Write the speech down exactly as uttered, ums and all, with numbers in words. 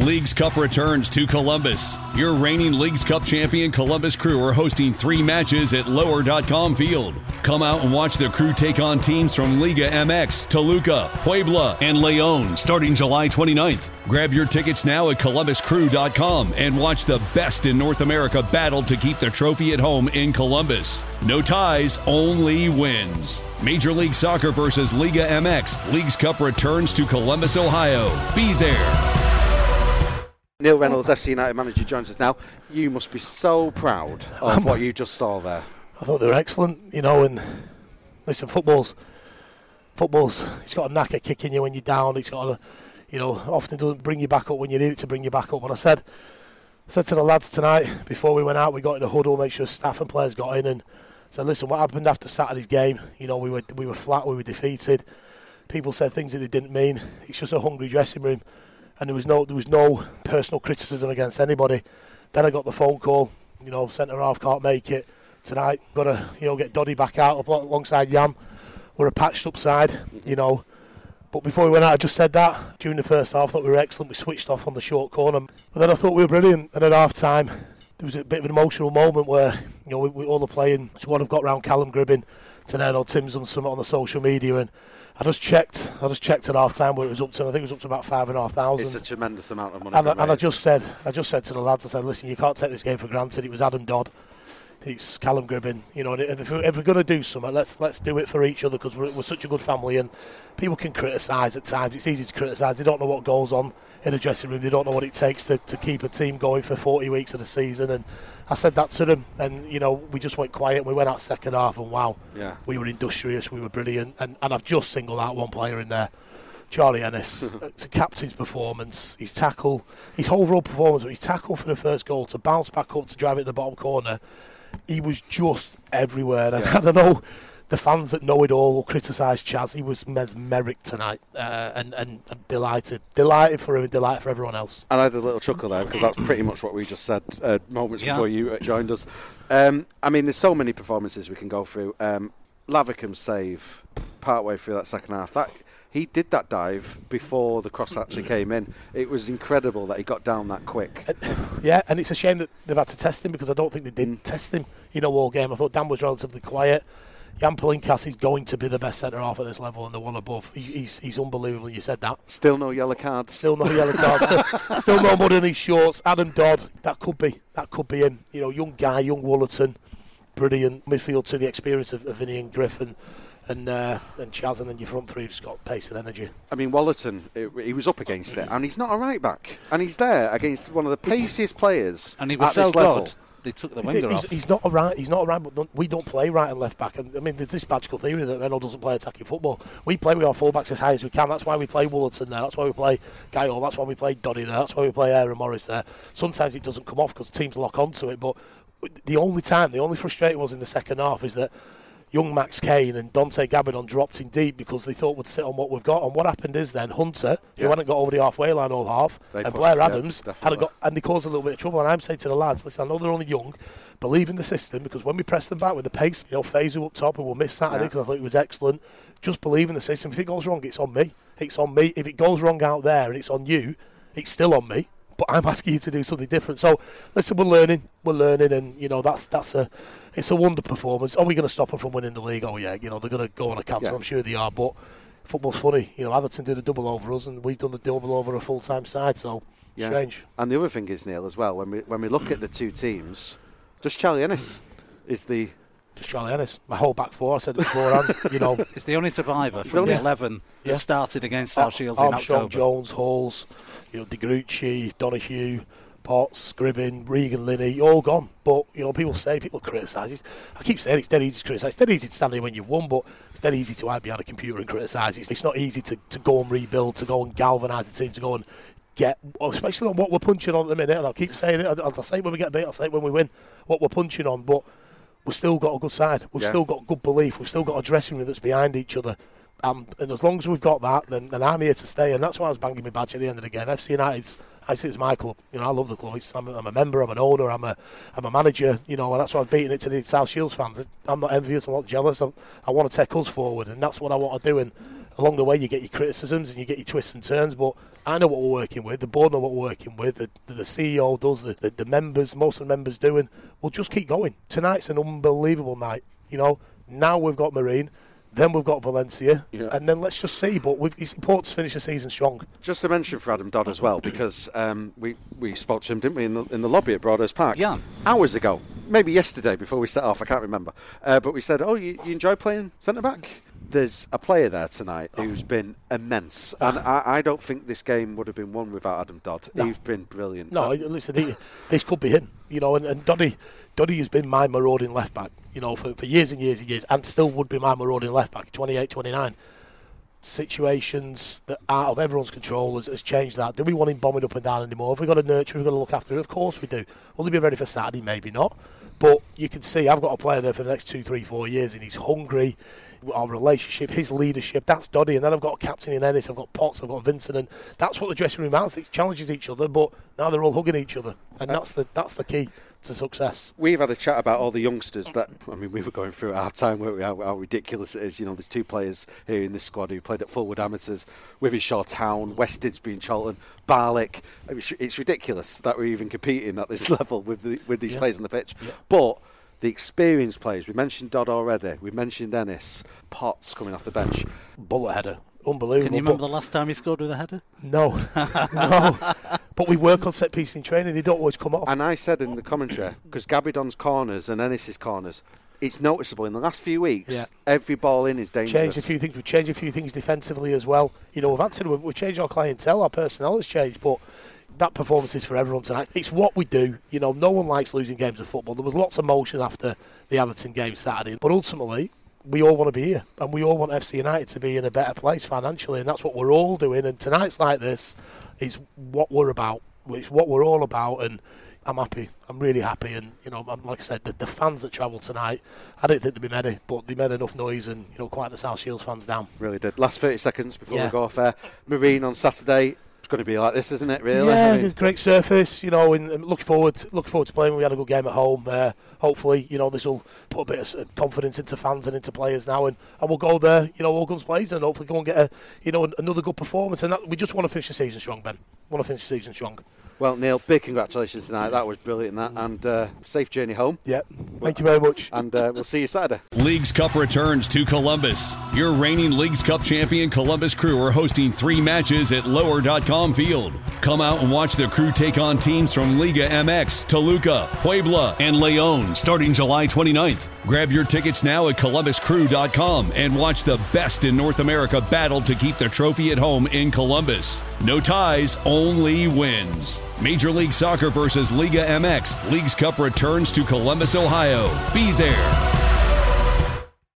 Leagues Cup returns to Columbus. Your reigning Leagues Cup champion Columbus Crew are hosting three matches at lower dot com Field. Come out and watch the Crew take on teams from Liga M X, Toluca, Puebla, and León starting July twenty-ninth. Grab your tickets now at columbus crew dot com and watch the best in North America battle to keep the trophy at home in Columbus. No ties, only wins. Major League Soccer versus Liga M X. Leagues Cup returns to Columbus, Ohio. Be there. Neil Reynolds, F C United manager, joins us now. You must be so proud of um, what you just saw there. I thought they were excellent, you know, and listen, football's, football's, it's got a knack of kicking you when you're down. It's got a, you know, often doesn't bring you back up when you need it to bring you back up. But I said, I said to the lads tonight, before we went out, we got in a huddle, make sure staff and players got in, and said, listen, what happened after Saturday's game? You know, we were we were flat, we were defeated. People said things that they didn't mean. It's just a hungry dressing room. And there was no there was no personal criticism against anybody. Then I got the phone call, you know, centre half can't make it tonight. Got to, you know, get Doddy back out alongside Yam. We're a patched up side, you know. But before we went out, I just said that during the first half. I thought we were excellent. We switched off on the short corner, but then I thought we were brilliant. And at half time, there was a bit of an emotional moment where, you know, we, we all the playing. So what I've got round Callum Gribbin today, I know Tim's done something on the social media, and I just checked. I just checked at half time where it was up to. I think it was up to about five and a half thousand. It's a tremendous amount of money. And, I, and I just said, I just said to the lads, I said, listen, you can't take this game for granted. It was Adam Dodd, it's Callum Gribbin, you know. And if we're, if we're going to do something, let's let's do it for each other, because we're, we're such a good family. And people can criticise at times. It's easy to criticise. They don't know what goes on in a dressing room. They don't know what it takes to, to keep a team going for forty weeks of the season. And I said that to them, and you know, we just went quiet. We went out second half, and wow, yeah. we were industrious, we were brilliant. And, and I've just singled out one player in there, Charlie Ennis. The captain's performance, his tackle, his overall performance, his tackle for the first goal, to bounce back up to drive it in the bottom corner. He was just everywhere. And yeah. I don't know, the fans that know it all will criticise Chaz. He was mesmeric tonight, uh, and, and I'm delighted. Delighted for him and delighted for everyone else. And I had a little chuckle there, because that's pretty much what we just said uh, moments yeah. before you uh, joined us. Um, I mean, there's so many performances we can go through. Um, Lavicum's save, partway through that second half, that he did that dive before the cross actually came in. It was incredible that he got down that quick. Uh, yeah, and it's a shame that they've had to test him, because I don't think they did mm. test him, you know, all game. I thought Dan was relatively quiet. Jan Palinkas is going to be the best centre half at this level and the one above. He, he's he's unbelievable. You said that. Still no yellow cards. Still no yellow cards. still, still no mud in his shorts. Adam Dodd. That could be. That could be him. You know, young guy, young Woolerton, brilliant midfield to the experience of, of Vinny and Griffin. And uh, and Chaz, and then your front three just got pace and energy. I mean, Wallerton, it, he was up against it, and he's not a right back, and he's there against one of the paciest players. And he was at so this level. good. They took the winger he's, off. He's not a right. He's not a right. But we don't play right and left back. And I mean, there's this magical theory that Renault doesn't play attacking football. We play with our fullbacks as high as we can. That's why we play Woolerton there. That's why we play Gaio. That's why we play Doddy there. That's why we play Aaron Morris there. Sometimes it doesn't come off because teams lock onto it. But the only time, the only frustrating was in the second half is that young Max Kane and Dante Gabidon dropped in deep because they thought we'd sit on what we've got. And what happened is then Hunter, who yeah. hadn't got over the halfway line all half, they and pushed, Blair Adams yeah, hadn't got, and they caused a little bit of trouble. And I'm saying to the lads, listen, I know they're only young, believe in the system, because when we press them back with the pace, you know, Fazu up top, and we'll miss Saturday because yeah. I thought it was excellent. Just believe in the system. If it goes wrong, it's on me. It's on me. If it goes wrong out there and it's on you, it's still on me. But I'm asking you to do something different. So, listen, we're learning, we're learning, and you know that's that's a, it's a wonder performance. Are we going to stop them from winning the league? Oh yeah, you know they're going to go on a canter. Yeah. I'm sure they are. But football's funny. You know, Atherton did a double over us, and we've done the double over a full-time side. So yeah. strange. And the other thing is, Neil, as well, when we when we look at the two teams, just Charlie Ennis is the. Just Charlie Ennis, my whole back four. I said it beforehand. You know, it's the only survivor from the eleven yeah. that started against South Shields in Armstrong, October. Jones, Halls, you know, De Grucci, Donahue, Potts, Gribbin, Regan, Linney, all gone. But you know, people say, people criticise. I keep saying it's dead easy to criticise. It's dead easy to stand here when you've won, but it's dead easy to hide behind a computer and criticise. It's, it's not easy to, to go and rebuild, to go and galvanise the team, to go and get, especially on what we're punching on at the minute. And I'll keep saying it. I'll, I'll say it when we get beat. I'll say it when we win. What we're punching on, but. We've still got a good side. We've yeah. still got good belief. We've still got a dressing room that's behind each other. Um, and as long as we've got that, then, then I'm here to stay. And that's why I was banging my badge at the end of the game. F C United's, I see it's my club. You know, I love the club. It's, I'm, a, I'm a member. I'm an owner. I'm a, I'm a manager. You know, and that's why I'm beating it to the South Shields fans. I'm not envious. I'm not jealous. I'm, I want to take us forward, and that's what I want to do. And along the way you get your criticisms and you get your twists and turns, but I know what we're working with, the board know what we're working with, the, the C E O does, the, the, the members, most of the members do, and we'll just keep going. Tonight's an unbelievable night, you know. Now we've got Marine, then we've got Valencia, yeah. and then let's just see. But we've, it's important to finish the season strong. Just to mention for Adam Dodd as well, because um, we, we spoke to him, didn't we, in the, in the lobby at Broadhurst Park? Yeah. Hours ago, maybe yesterday before we set off, I can't remember. Uh, but we said, oh, you, you enjoy playing centre-back? There's a player there tonight who's been immense, and I, I don't think this game would have been won without Adam Dodd. No. He's been brilliant. No, listen, he, this could be him, you know, and, and Doddy, Doddy has been my marauding left back, you know, for, for years and years and years, and still would be my marauding left back, twenty-eight, twenty-nine. Situations that are out of everyone's control has, has changed that. Do we want him bombing up and down anymore? Have we got to nurture, have we got to look after him? Of course we do. Will he be ready for Saturday? Maybe not. But you can see I've got a player there for the next two, three, four years, and he's hungry. Our relationship, his leadership, that's Doddy, and then I've got a captain in Ennis, I've got Potts, I've got Vincent, and that's what the dressing room has. It challenges each other, but now they're all hugging each other, and that's the that's the key to success. We've had a chat about all the youngsters that, I mean, we were going through at our time where we, how, how ridiculous it is. You know, there's two players here in this squad who played at Fulwood Amateurs, Wivenshaw Town, West Didsbury and Charlton, Barlick. It's, it's ridiculous that we're even competing at this level with the, with these yeah. players on the pitch. Yeah. But the experienced players, we mentioned Dodd already, we mentioned Ennis, Potts coming off the bench. Bullet header, unbelievable. Can you remember the last time he scored with a header? No, no. But we work on set piece in training, they don't always come off. And I said in the commentary, because Gabidon's corners and Ennis's corners, it's noticeable in the last few weeks, yeah. every ball in is dangerous. Changed a few things, we've changed a few things defensively as well. You know, we've had to, we've, we've changed our clientele, our personnel has changed, but that performance is for everyone tonight. It's what we do. You know, no one likes losing games of football. There was lots of motion after the Atherton game Saturday, but ultimately, we all want to be here, and we all want F C United to be in a better place financially, and that's what we're all doing. And tonight's like this is what we're about. It's what we're all about, and I'm happy. I'm really happy, and you know, I'm, like I said, the, the fans that travelled tonight, I didn't think there'd be many, but they made enough noise, and you know, quiet the South Shields fans down. Really did. Last thirty seconds before yeah. we go off air. Marine on Saturday. Going to be like this, isn't it? Really? Yeah, I mean, great surface. You know, and, and look forward, look forward to playing. We had a good game at home. Uh, hopefully, you know, this will put a bit of confidence into fans and into players now, and, and we'll go there, you know, all guns blazing, and hopefully go and get a, you know, another good performance. And that, we just want to finish the season strong, Ben. We want to finish the season strong. Well, Neil, big congratulations tonight. That was brilliant, that, and uh, safe journey home. Yeah, thank you very much. And uh, we'll see you Saturday. Leagues Cup returns to Columbus. Your reigning Leagues Cup champion Columbus Crew are hosting three matches at lower dot com Field. Come out and watch the Crew take on teams from Liga M X, Toluca, Puebla, and Leon starting July twenty-ninth. Grab your tickets now at columbus crew dot com and watch the best in North America battle to keep the trophy at home in Columbus. No ties, only wins. Major League Soccer versus Liga M X. Leagues Cup returns to Columbus, Ohio. Be there.